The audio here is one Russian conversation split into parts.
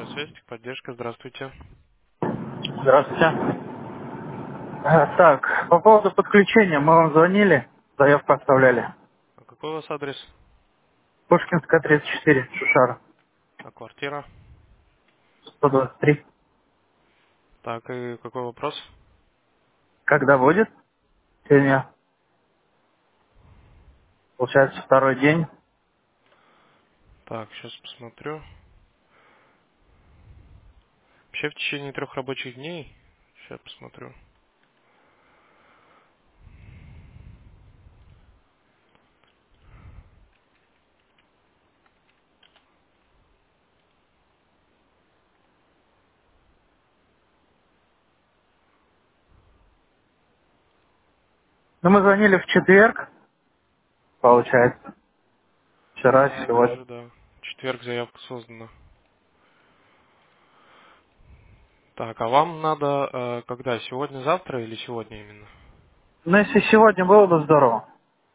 Связь, поддержка, здравствуйте. Здравствуйте. Так, по поводу подключения мы вам звонили, заявку оставляли. А какой у вас адрес? Пушкинская, 34, Шушара, А квартира? 123. Так, и какой вопрос? Когда будет? Сегодня, получается, второй день. Так, сейчас посмотрю. Вообще в течение 3 рабочих дней. Сейчас посмотрю. Ну, мы звонили в четверг, получается. Вчера, Да, сегодня. вижу, да. В четверг заявка создана. Так, а вам надо когда? Сегодня, завтра или сегодня именно? Ну, если сегодня было бы здорово.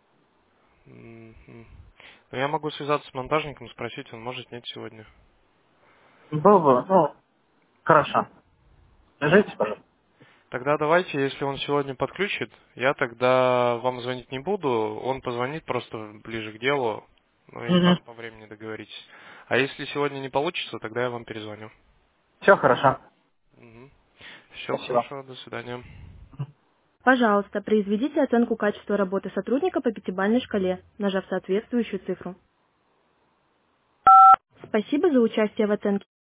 Мгм. Ну, я могу связаться с монтажником, спросить, он может, нет, сегодня. Было бы, ну, хорошо. Держите, пожалуйста. Тогда давайте, если он сегодня подключит, я тогда вам звонить не буду, он позвонит просто ближе к делу, ну и Угу. там по времени договоритесь. А если сегодня не получится, тогда я вам перезвоню. Все хорошо. Все Спасибо. хорошо, до свидания. Пожалуйста, произведите оценку качества работы сотрудника по пятибалльной шкале, нажав соответствующую цифру. Спасибо за участие в оценке.